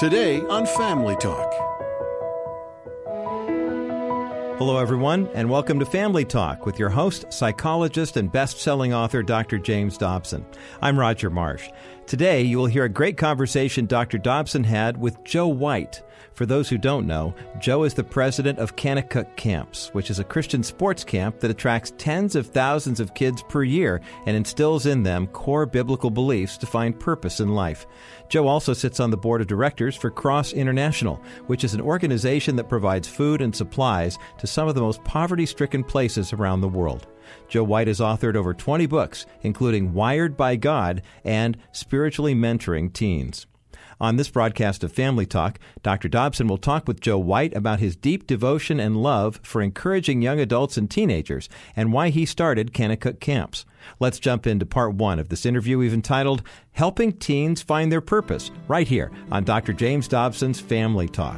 Today on Family Talk. Hello, everyone, and welcome to Family Talk with your host, psychologist, and best-selling author, Dr. James Dobson. I'm Roger Marsh. Today, you will hear a great conversation Dr. Dobson had with Joe White. For those who don't know, Joe is the president of Kanakuk Camps, which is a Christian sports camp that attracts tens of thousands of kids per year and instills in them core biblical beliefs to find purpose in life. Joe also sits on the board of directors for Cross International, which is an organization that provides food and supplies to some of the most poverty-stricken places around the world. Joe White has authored over 20 books, including Wired by God and Spiritually Mentoring Teens. On this broadcast of Family Talk, Dr. Dobson will talk with Joe White about his deep devotion and love for encouraging young adults and teenagers and why he started Kanakuk Camps. Let's jump into part one of this interview we've entitled, Helping Teens Find Their Purpose, right here on Dr. James Dobson's Family Talk.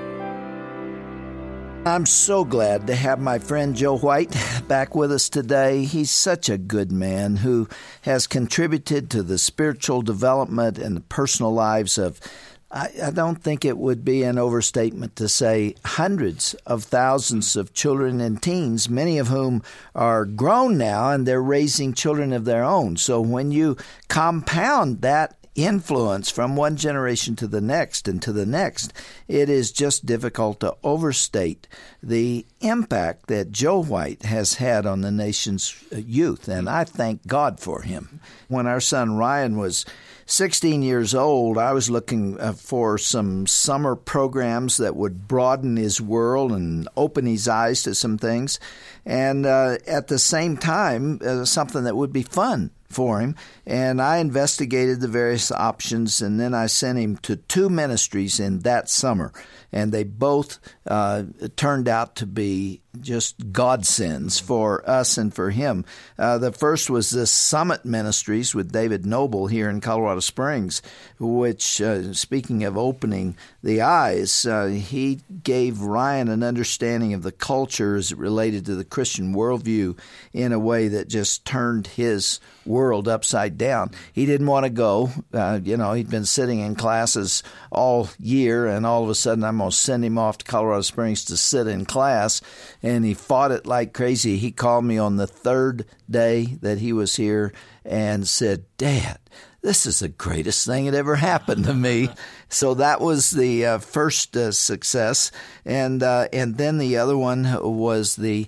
I'm so glad to have my friend Joe White back with us today. He's such a good man who has contributed to the spiritual development and the personal lives of, I don't think it would be an overstatement to say, hundreds of thousands of children and teens, many of whom are grown now and they're raising children of their own. So when you compound that influence from one generation to the next and to the next, it is just difficult to overstate the impact that Joe White has had on the nation's youth, and I thank God for him. When our son Ryan was 16 years old, I was looking for some summer programs that would broaden his world and open his eyes to some things, and at the same time, something that would be fun for him. And I investigated the various options, and then I sent him to two ministries in that summer. And they both turned out to be just godsends for us and for him. The first was the Summit Ministries with David Noble here in Colorado Springs, which, speaking of opening the eyes, he gave Ryan an understanding of the culture as it related to the Christian worldview in a way that just turned his world upside down. He didn't want to go. He'd been sitting in classes all year, and all of a sudden I'm going to send him off to Colorado Springs to sit in class, and he fought it like crazy. He called me on the third day that he was here and said, "Dad, this is the greatest thing that ever happened to me." So that was the first success, and then the other one was the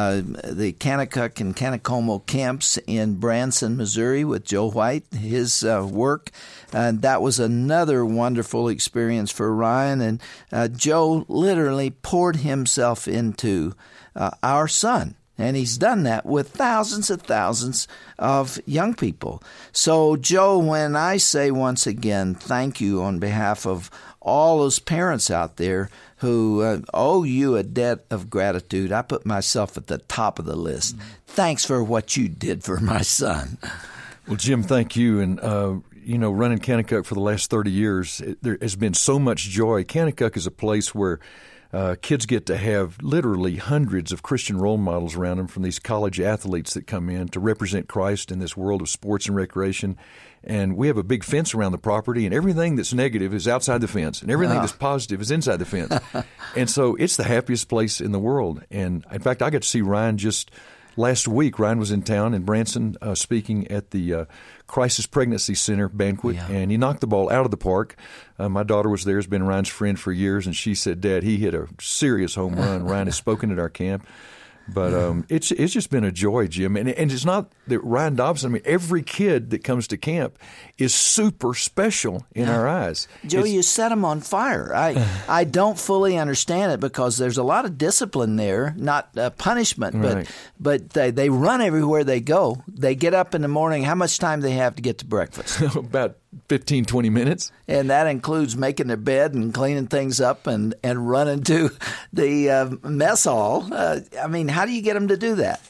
Kanakuk and Kanakomo camps in Branson, Missouri, with Joe White, his work, and that was another wonderful experience for Ryan. And Joe literally poured himself into our son. And he's done that with thousands and thousands of young people. So, Joe, when I say once again, thank you on behalf of all those parents out there who owe you a debt of gratitude, I put myself at the top of the list. Thanks for what you did for my son. Well, Jim, thank you. And, running Kanakuk for the last 30 years, there has been so much joy. Kanakuk is a place where kids get to have literally hundreds of Christian role models around them, from these college athletes that come in to represent Christ in this world of sports and recreation. And we have a big fence around the property, and everything that's negative is outside the fence, and everything that's positive is inside the fence. And so it's the happiest place in the world. And, in fact, I got to see Ryan just last week. Ryan was in town in Branson speaking at the Crisis Pregnancy Center banquet, and he knocked the ball out of the park. My daughter was there, has been Ryan's friend for years, and she said, "Dad, he hit a serious home run." Ryan has spoken at our camp. But it's just been a joy, Jim. And it's not that Ryan Dobson, every kid that comes to camp is super special in our eyes. Joe, you set them on fire. I don't fully understand it because there's a lot of discipline there, not punishment, right. but they run everywhere they go. They get up in the morning. How much time do they have to get to breakfast? About 15, 20 minutes. And that includes making their bed and cleaning things up and running to the mess hall. How do you get them to do that?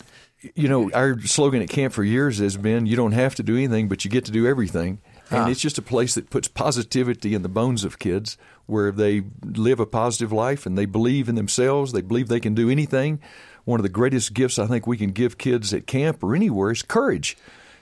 Our slogan at camp for years has been, you don't have to do anything, but you get to do everything. And it's just a place that puts positivity in the bones of kids, where they live a positive life and they believe in themselves. They believe they can do anything. One of the greatest gifts I think we can give kids at camp or anywhere is courage.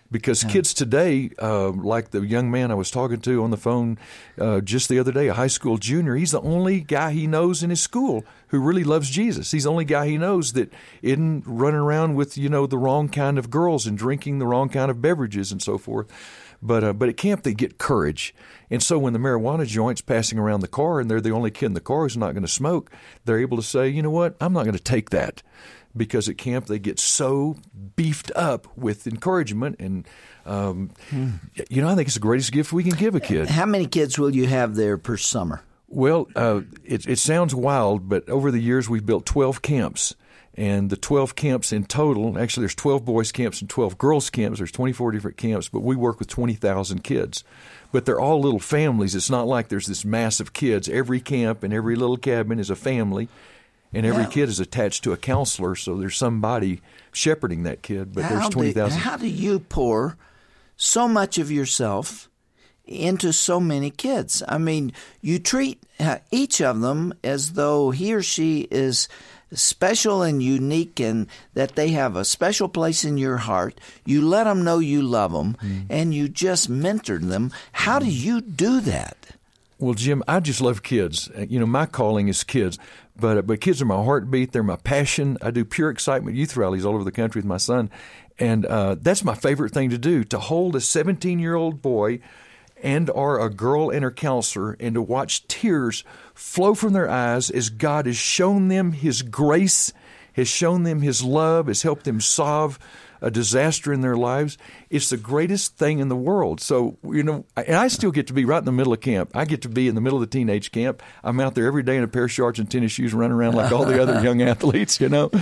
Because kids today, like the young man I was talking to on the phone just the other day, a high school junior, he's the only guy he knows in his school who really loves Jesus. He's the only guy he knows that isn't running around with, the wrong kind of girls and drinking the wrong kind of beverages and so forth. But at camp, they get courage. And so when the marijuana joint's passing around the car and they're the only kid in the car who's not going to smoke, they're able to say, you know what, I'm not going to take that. Because at camp they get so beefed up with encouragement, and I think it's the greatest gift we can give a kid. How many kids will you have there per summer? Well, it sounds wild, but over the years we've built 12 camps, and the 12 camps in total, actually there's 12 boys camps and 12 girls camps. There's 24 different camps, but we work with 20,000 kids. But they're all little families. It's not like there's this mass of kids. Every camp and every little cabin is a family. And every kid is attached to a counselor, so there's somebody shepherding that kid. But there's 20,000. How do you pour so much of yourself into so many kids? I mean, you treat each of them as though he or she is special and unique, and that they have a special place in your heart. You let them know you love them, and you just mentor them. How do you do that? Well, Jim, I just love kids. My calling is kids, but kids are my heartbeat. They're my passion. I do Pure Excitement youth rallies all over the country with my son, and that's my favorite thing to do, to hold a 17-year-old boy and or a girl and her counselor and to watch tears flow from their eyes as God has shown them His grace, has shown them His love, has helped them solve a disaster in their lives. It's the greatest thing in the world. So, and I still get to be right in the middle of camp. I get to be in the middle of the teenage camp. I'm out there every day in a pair of shorts and tennis shoes running around like all the other young athletes,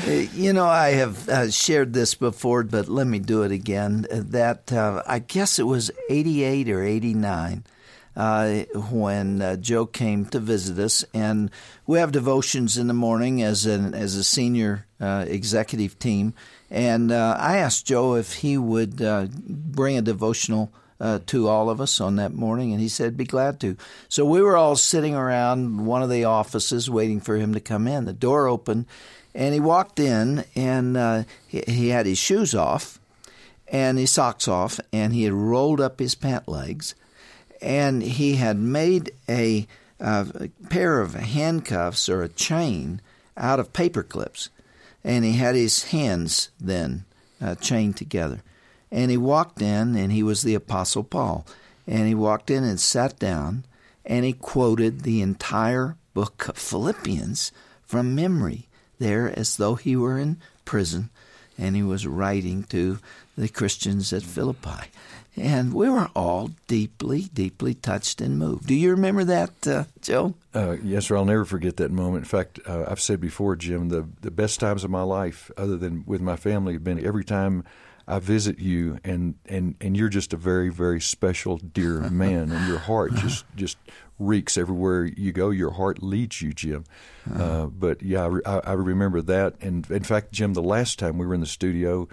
I have shared this before, but let me do it again. That I guess it was 88 or 89 when Joe came to visit us, and we have devotions in the morning as a senior executive team. And I asked Joe if he would bring a devotional to all of us on that morning, and he said, be glad to. So we were all sitting around one of the offices waiting for him to come in. The door opened, and he walked in, and he had his shoes off and his socks off, and he had rolled up his pant legs, and he had made a pair of handcuffs or a chain out of paper clips. And he had his hands then chained together. And he walked in, and he was the Apostle Paul. And he walked in and sat down, and he quoted the entire book of Philippians from memory there as though he were in prison, and he was writing to the Christians at Philippi. And we were all deeply, deeply touched and moved. Do you remember that, Joe? Yes, sir. I'll never forget that moment. In fact, I've said before, Jim, the best times of my life, other than with my family, have been every time I visit you, and you're just a very, very special, dear man, and your heart just reeks everywhere you go. Your heart leads you, Jim. But yeah, I remember that. And in fact, Jim, the last time we were in the studio,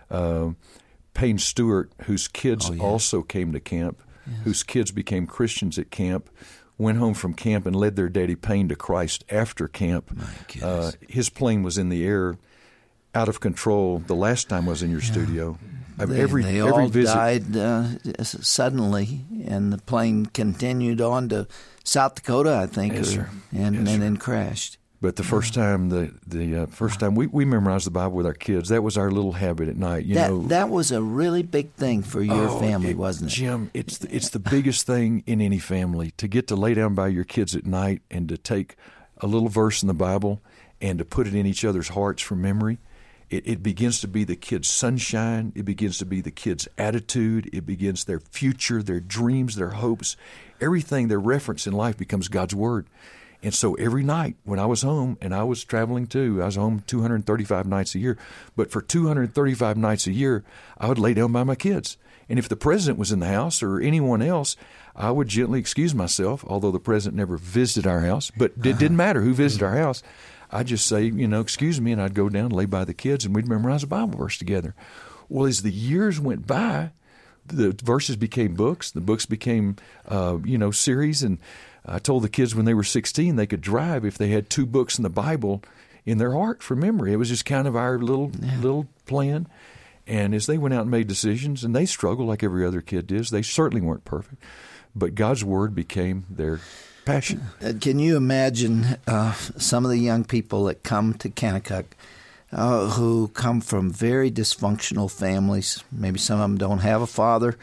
Payne Stewart, whose kids also came to camp, whose kids became Christians at camp, went home from camp and led their daddy Payne to Christ after camp. His plane was in the air, out of control, the last time I was in your studio. They all died suddenly, and the plane continued on to South Dakota, I think, and then crashed. But the first time, the first time we memorized the Bible with our kids, that was our little habit at night. That was a really big thing for your family, wasn't it? Jim, it's the biggest thing in any family, to get to lay down by your kids at night and to take a little verse in the Bible and to put it in each other's hearts from memory. It begins to be the kids' sunshine. It begins to be the kids' attitude. It begins their future, their dreams, their hopes. Everything, their reference in life becomes God's Word. And so every night when I was home, and I was traveling too, I was home 235 nights a year, but for 235 nights a year, I would lay down by my kids. And if the president was in the house or anyone else, I would gently excuse myself, although the president never visited our house, but it didn't matter who visited our house. I'd just say, excuse me, and I'd go down and lay by the kids, and we'd memorize a Bible verse together. Well, as the years went by, the verses became books. The books became, series, and I told the kids when they were 16 they could drive if they had 2 books in the Bible in their heart for memory. It was just kind of our little plan. And as they went out and made decisions, and they struggled like every other kid does, they certainly weren't perfect, but God's Word became their passion. Can you imagine some of the young people that come to Kanakuk who come from very dysfunctional families? Maybe some of them don't have a father.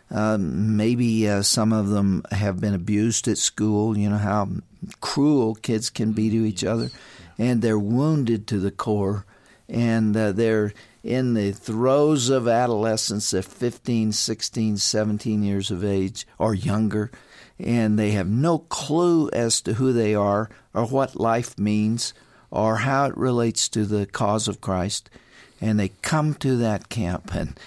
Maybe some of them have been abused at school. You know how cruel kids can be to each other. And they're wounded to the core. And they're in the throes of adolescence at 15, 16, 17 years of age or younger. And they have no clue as to who they are or what life means or how it relates to the cause of Christ. And they come to that camp and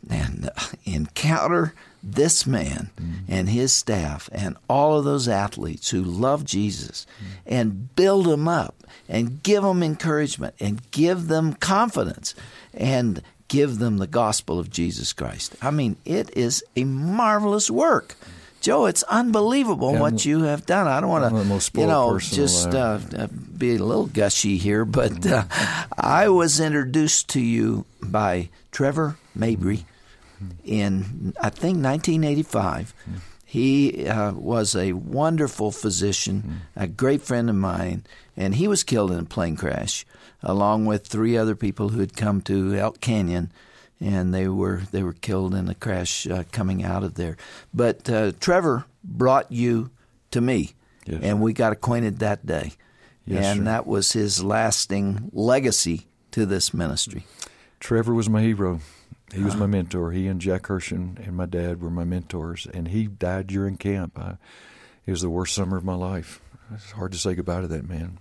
encounter this man and his staff and all of those athletes who love Jesus and build them up and give them encouragement and give them confidence and give them the gospel of Jesus Christ. I mean, it is a marvelous work. Joe, it's unbelievable what you have done. I don't want to, just be a little gushy here, but I was introduced to you by Trevor Mabry in, I think, 1985. He was a wonderful physician, a great friend of mine, and he was killed in a plane crash, along with 3 other people who had come to Elk Canyon. And they were killed in a crash coming out of there. But Trevor brought you to me, yes, and we got acquainted that day. Yes, and that was his lasting legacy to this ministry. Trevor was my hero. He was my mentor. He and Jack Hershen and my dad were my mentors, and he died during camp. It was the worst summer of my life. It's hard to say goodbye to that man.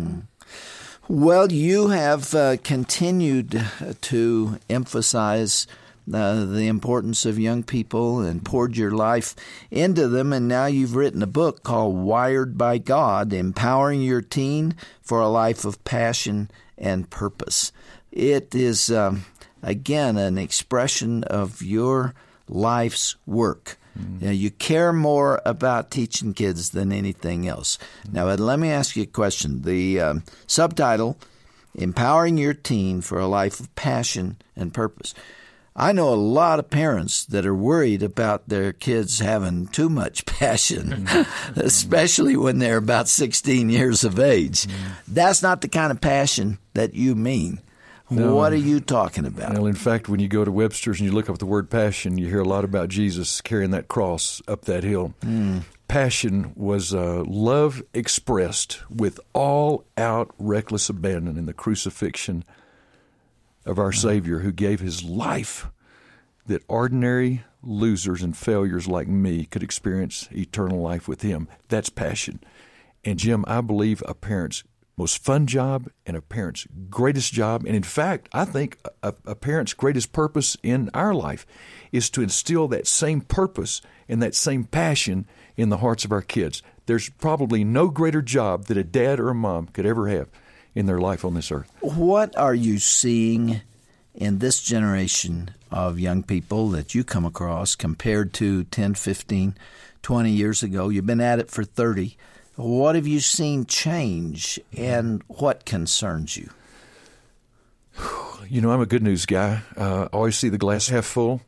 Well, you have continued to emphasize the importance of young people and poured your life into them, and now you've written a book called Wired by God, Empowering Your Teen for a Life of Passion and Purpose. It is, again, an expression of your life's work. You care more about teaching kids than anything else. Now, let me ask you a question. The subtitle, Empowering Your Teen for a Life of Passion and Purpose. I know a lot of parents that are worried about their kids having too much passion, especially when they're about 16 years of age. That's not the kind of passion that you mean. No. What are you talking about? Well, in fact, when you go to Webster's and you look up the word passion, you hear a lot about Jesus carrying that cross up that hill. Passion was love expressed with all-out reckless abandon in the crucifixion of our Savior, who gave his life that ordinary losers and failures like me could experience eternal life with him. That's passion. And, Jim, I believe a parent's most fun job and a parent's greatest job, and in fact, I think a parent's greatest purpose in our life is to instill that same purpose and that same passion in the hearts of our kids. There's probably no greater job that a dad or a mom could ever have in their life on this earth. What are you seeing in this generation of young people that you come across compared to 10, 15, 20 years ago? You've been at it for 30. What have you seen change, and what concerns you? You know, I'm a good news guy. I always see the glass half full.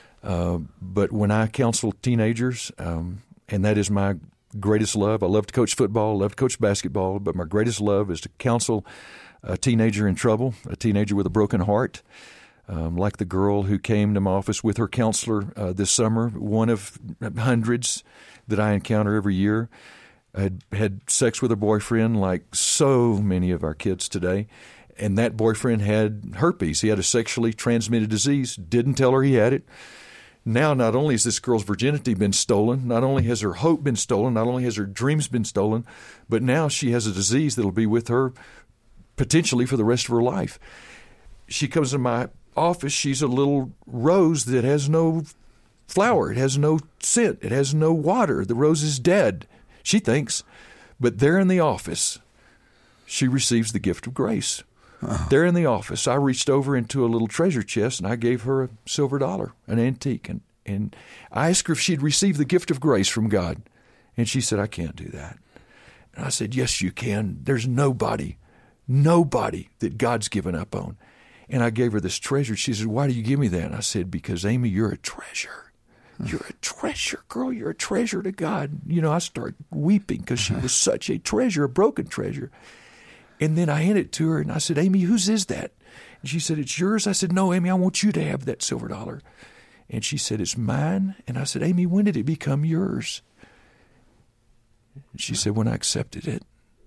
But when I counsel teenagers, and that is my greatest love. I love to coach football, love to coach basketball, but my greatest love is to counsel a teenager in trouble, a teenager with a broken heart, like the girl who came to my office with her counselor this summer, one of hundreds that I encounter every year. Had sex with her boyfriend like so many of our kids today, and that boyfriend had herpes. He had a sexually transmitted disease, didn't tell her he had it. Now, not only has this girl's virginity been stolen, not only has her hope been stolen, not only has her dreams been stolen, but now she has a disease that will be with her potentially for the rest of her life. She comes to my office, she's a little rose that has no flower, it has no scent, it has no water. The rose is dead. She thinks, but there in the office, she receives the gift of grace. There in the office, I reached over into a little treasure chest, and I gave her a silver dollar, an antique, and I asked her if she'd received the gift of grace from God, and she said, I can't do that. And I said, yes, you can. There's nobody that God's given up on. And I gave her this treasure. She said, why do you give me that? And I said, because, Amy, you're a treasure. You're a treasure, girl. You're a treasure to God. I started weeping because she was such a treasure, a broken treasure. And then I handed it to her, and I said, Amy, whose is that? And she said, it's yours. I said, no, Amy, I want you to have that silver dollar. And she said, it's mine. And I said, Amy, when did it become yours? And she said, when I accepted it.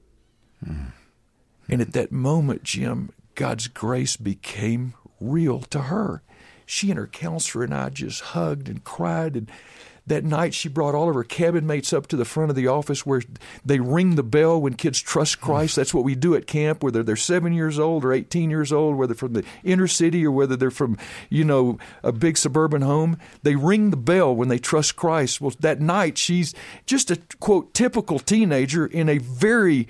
And at that moment, Jim, God's grace became real to her. She and her counselor and I just hugged and cried. And that night she brought all of her cabin mates up to the front of the office where they ring the bell when kids trust Christ. That's what we do at camp, whether they're 7 years old or 18 years old, whether from the inner city or whether they're from, a big suburban home. They ring the bell when they trust Christ. Well, that night she's just a, quote, typical teenager in a very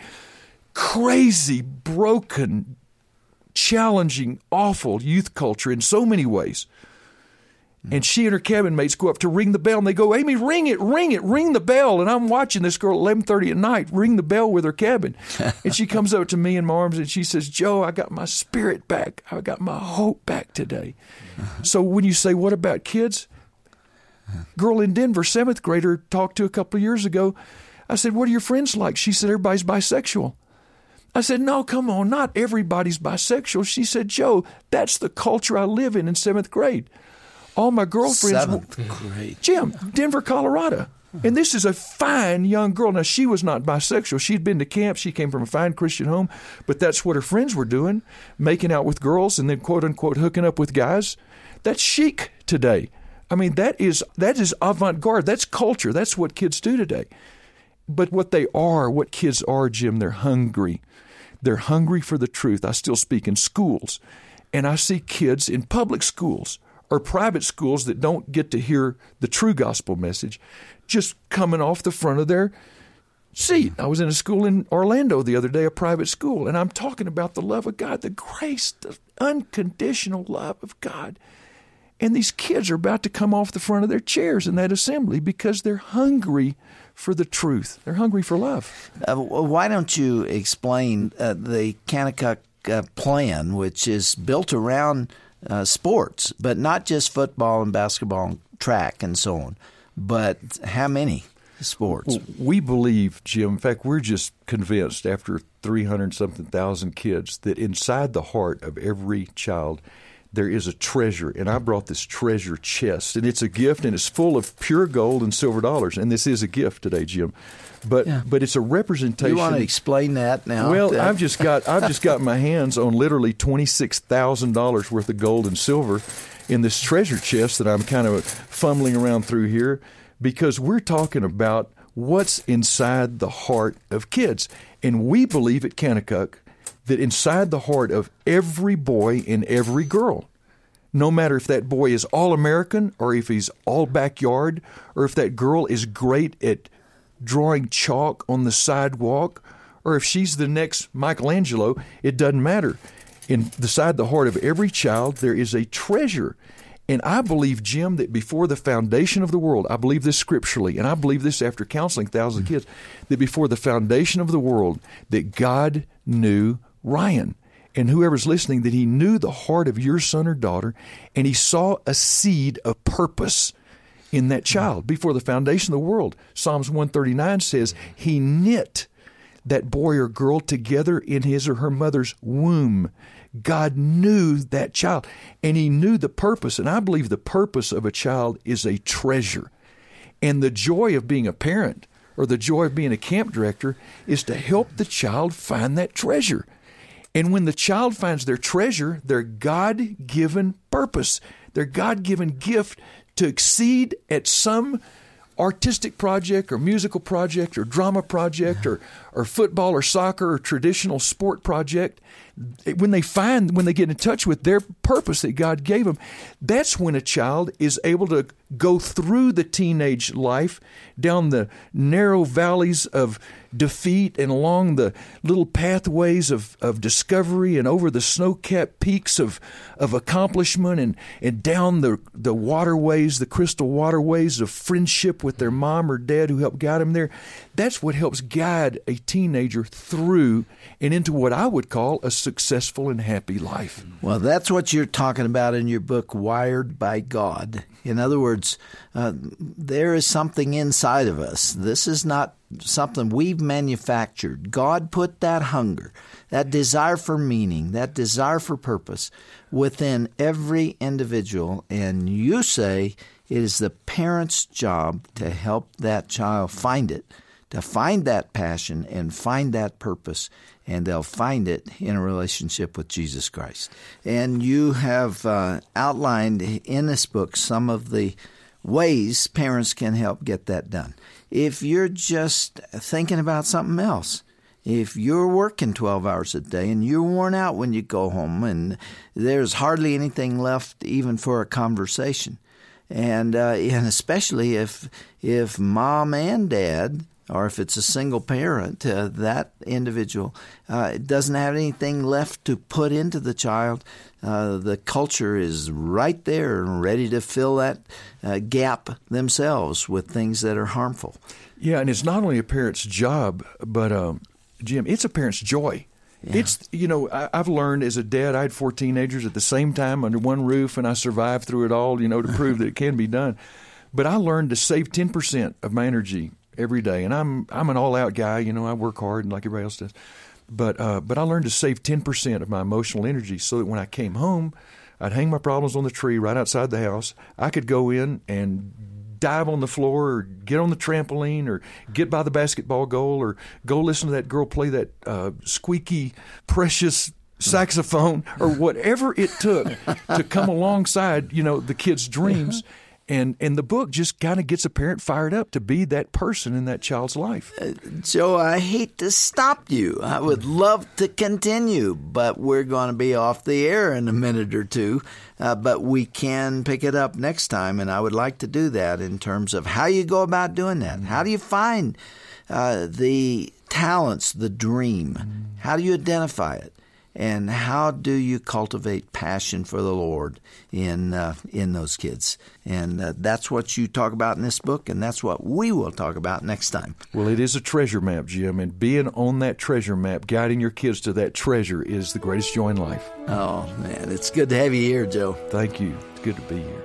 crazy, broken, challenging, awful youth culture in so many ways. And she and her cabin mates go up to ring the bell, and they go, Amy, ring it, ring the bell. And I'm watching this girl at 11:30 at night ring the bell with her cabin. And she comes up to me in my arms, and she says, Joe, I got my spirit back. I got my hope back today. So when you say, what about kids? Girl in Denver, 7th grader, talked to a couple of years ago. I said, what are your friends like? She said, everybody's bisexual. I said, no, come on, not everybody's bisexual. She said, Joe, that's the culture I live in 7th grade. All my girlfriends, 7th grade. Jim, Denver, Colorado. And this is a fine young girl. Now, she was not bisexual. She'd been to camp. She came from a fine Christian home. But that's what her friends were doing, making out with girls and then, quote, unquote, hooking up with guys. That's chic today. I mean, that is avant-garde. That's culture. That's what kids do today. But what kids are, Jim, they're hungry. They're hungry for the truth. I still speak in schools. And I see kids in public schools or private schools that don't get to hear the true gospel message just coming off the front of their seat. I was in a school in Orlando the other day, a private school, and I'm talking about the love of God, the grace, the unconditional love of God. And these kids are about to come off the front of their chairs in that assembly because they're hungry for the truth. They're hungry for love. Why don't you explain the Kanakuk plan, which is built around sports, but not just football and basketball and track and so on, but how many sports? Well, we believe, Jim, in fact, we're just convinced after 300-something thousand kids that inside the heart of every child there is a treasure, and I brought this treasure chest, and it's a gift, and it's full of pure gold and silver dollars, and this is a gift today, Jim. But it's a representation. You want to explain that now? Well, I've just got my hands on literally $26,000 worth of gold and silver in this treasure chest that I'm kind of fumbling around through here, because we're talking about what's inside the heart of kids, and we believe at Kanakuk that inside the heart of every boy and every girl, no matter if that boy is all-American or if he's all-backyard or if that girl is great at drawing chalk on the sidewalk or if she's the next Michelangelo, it doesn't matter. Inside the heart of every child, there is a treasure. And I believe, Jim, that before the foundation of the world, I believe this scripturally, and I believe this after counseling thousands of kids, that before the foundation of the world, that God knew Ryan and whoever's listening, that he knew the heart of your son or daughter, and he saw a seed of purpose in that child before the foundation of the world. Psalms 139 says he knit that boy or girl together in his or her mother's womb. God knew that child, and he knew the purpose, and I believe the purpose of a child is a treasure. And the joy of being a parent or the joy of being a camp director is to help the child find that treasure. And when the child finds their treasure, their God-given purpose, their God-given gift to exceed at some artistic project or musical project or drama project or football or soccer or traditional sport project, when they get in touch with their purpose that God gave them, that's when a child is able to go through the teenage life down the narrow valleys of defeat and along the little pathways of discovery and over the snow-capped peaks of accomplishment and down the waterways, the crystal waterways of friendship with their mom or dad who helped guide them there. That's what helps guide a teenager through and into what I would call a successful and happy life. Well, that's what you're talking about in your book, Wired by God. In other words, there is something inside of us. This is not something we've manufactured. God put that hunger, that desire for meaning, that desire for purpose within every individual. And you say it is the parent's job to help that child find it, to find that passion and find that purpose, and they'll find it in a relationship with Jesus Christ. And you have outlined in this book some of the ways parents can help get that done. If you're just thinking about something else, if you're working 12 hours a day and you're worn out when you go home and there's hardly anything left even for a conversation, and especially if mom and dad, or if it's a single parent, that individual doesn't have anything left to put into the child, the culture is right there and ready to fill that gap themselves with things that are harmful. Yeah, and it's not only a parent's job, but, Jim, it's a parent's joy. Yeah. It's, I've learned as a dad, I had 4 teenagers at the same time under one roof, and I survived through it all, to prove that it can be done. But I learned to save 10% of my energy every day. And I'm an all-out guy, I work hard like everybody else does. But I learned to save 10% of my emotional energy so that when I came home, I'd hang my problems on the tree right outside the house. I could go in and dive on the floor or get on the trampoline or get by the basketball goal or go listen to that girl play that squeaky, precious saxophone or whatever it took to come alongside, the kids' dreams. And the book just kind of gets a parent fired up to be that person in that child's life. Joe, I hate to stop you. I would love to continue, but we're going to be off the air in a minute or two. But we can pick it up next time, and I would like to do that in terms of how you go about doing that. How do you find the talents, the dream? How do you identify it? And how do you cultivate passion for the Lord in those kids? And that's what you talk about in this book, and that's what we will talk about next time. Well, it is a treasure map, Jim, and being on that treasure map, guiding your kids to that treasure is the greatest joy in life. Oh, man, it's good to have you here, Joe. Thank you. It's good to be here.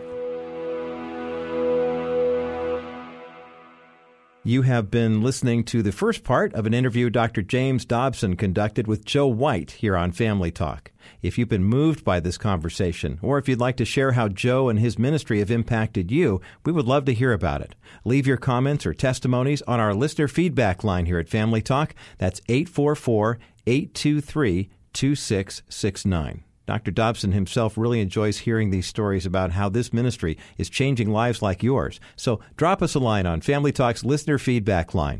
You have been listening to the first part of an interview Dr. James Dobson conducted with Joe White here on Family Talk. If you've been moved by this conversation, or if you'd like to share how Joe and his ministry have impacted you, we would love to hear about it. Leave your comments or testimonies on our listener feedback line here at Family Talk. That's 844-823-2669. Dr. Dobson himself really enjoys hearing these stories about how this ministry is changing lives like yours. So drop us a line on Family Talk's listener feedback line,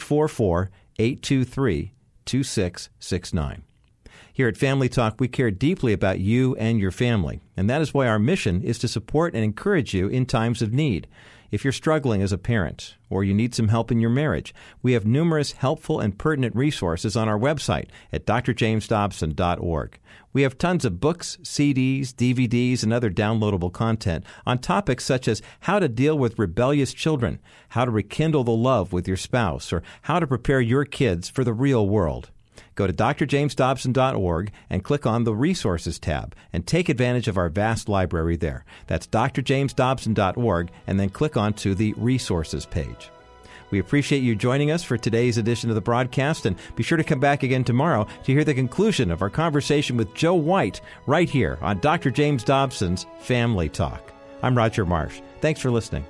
844-823-2669. Here at Family Talk, we care deeply about you and your family, and that is why our mission is to support and encourage you in times of need. If you're struggling as a parent or you need some help in your marriage, we have numerous helpful and pertinent resources on our website at drjamesdobson.org. We have tons of books, CDs, DVDs, and other downloadable content on topics such as how to deal with rebellious children, how to rekindle the love with your spouse, or how to prepare your kids for the real world. Go to drjamesdobson.org and click on the Resources tab and take advantage of our vast library there. That's drjamesdobson.org and then click on to the Resources page. We appreciate you joining us for today's edition of the broadcast, and be sure to come back again tomorrow to hear the conclusion of our conversation with Joe White right here on Dr. James Dobson's Family Talk. I'm Roger Marsh. Thanks for listening.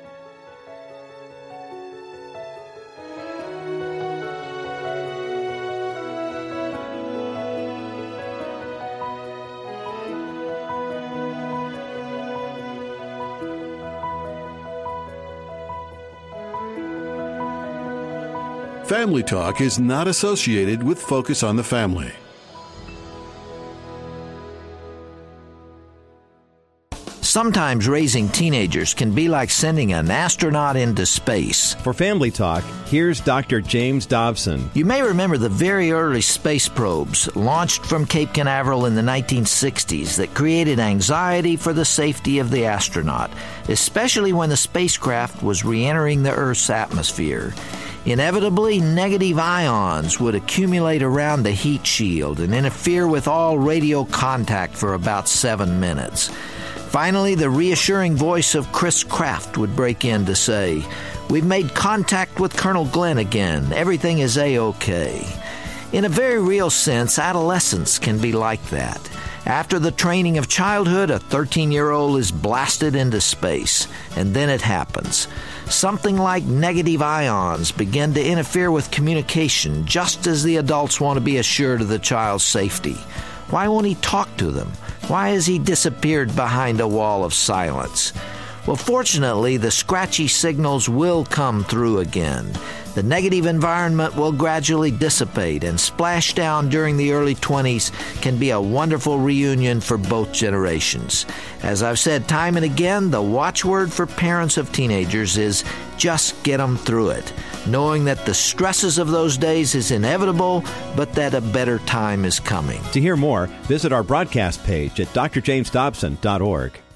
Family Talk is not associated with Focus on the Family. Sometimes raising teenagers can be like sending an astronaut into space. For Family Talk, here's Dr. James Dobson. You may remember the very early space probes launched from Cape Canaveral in the 1960s that created anxiety for the safety of the astronaut, especially when the spacecraft was re-entering the Earth's atmosphere. Inevitably, negative ions would accumulate around the heat shield and interfere with all radio contact for about 7 minutes. Finally, the reassuring voice of Chris Kraft would break in to say, "We've made contact with Colonel Glenn again. Everything is A-OK." In a very real sense, adolescence can be like that. After the training of childhood, a 13-year-old is blasted into space, and then it happens. Something like negative ions begin to interfere with communication just as the adults want to be assured of the child's safety. Why won't he talk to them? Why has he disappeared behind a wall of silence? Well, fortunately, the scratchy signals will come through again. The negative environment will gradually dissipate, and splashdown during the early 20s can be a wonderful reunion for both generations. As I've said time and again, the watchword for parents of teenagers is just get them through it, knowing that the stresses of those days is inevitable, but that a better time is coming. To hear more, visit our broadcast page at drjamesdobson.org.